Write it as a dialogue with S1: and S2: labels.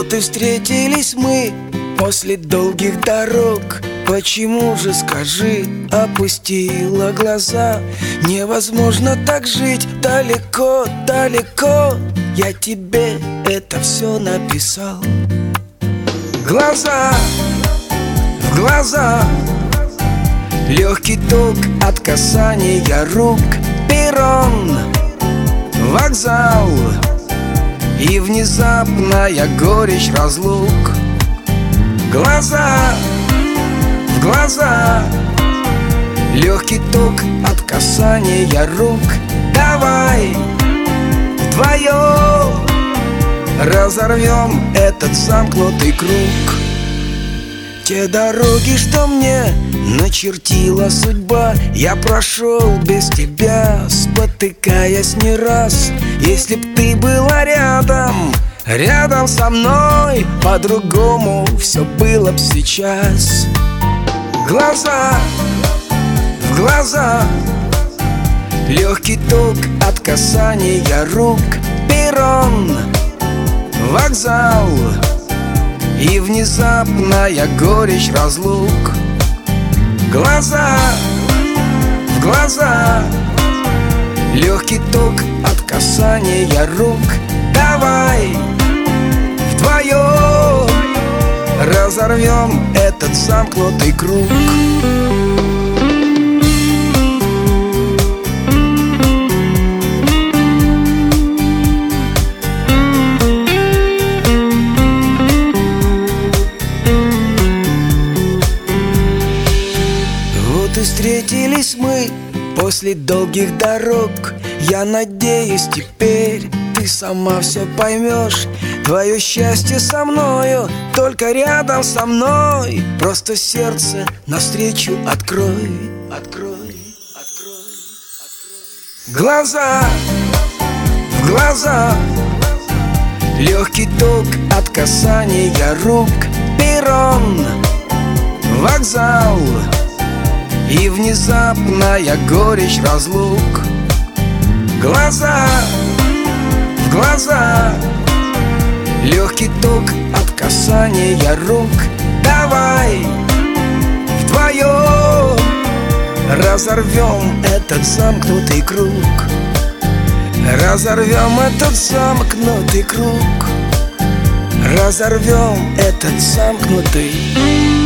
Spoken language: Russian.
S1: Вот и встретились мы после долгих дорог. Почему же, скажи, опустила глаза? Невозможно так жить далеко, далеко. Я тебе это все написал. Глаза в глаза, легкий ток от касания рук. Перрон, вокзал и внезапная горечь разлук. Глаза в глаза, легкий ток от касания рук. Давай вдвоем разорвем этот замкнутый круг. Те дороги, что мне начертила судьба, я прошел без тебя, спотыкаясь не раз. Если б ты была рядом, рядом со мной, по-другому все было б сейчас. Глаза в глаза, легкий ток от касания рук. Перрон, вокзал и внезапная горечь разлук. Глаза в глаза, легкий ток от касания рук. Давай вдвоем разорвем этот замкнутый круг. Вот и встретились мы после долгих дорог. Я надеюсь, теперь ты сама все поймешь. Твое счастье со мною, только рядом со мной. Просто сердце навстречу открой, открой, открой, открой. Глаза в глаза, легкий ток от касания рук. Перрон, вокзал и внезапная горечь разлук. Глаза в глаза, легкий ток от касания рук. Давай вдвоем разорвем этот замкнутый круг. Разорвем этот замкнутый круг. Разорвем этот замкнутый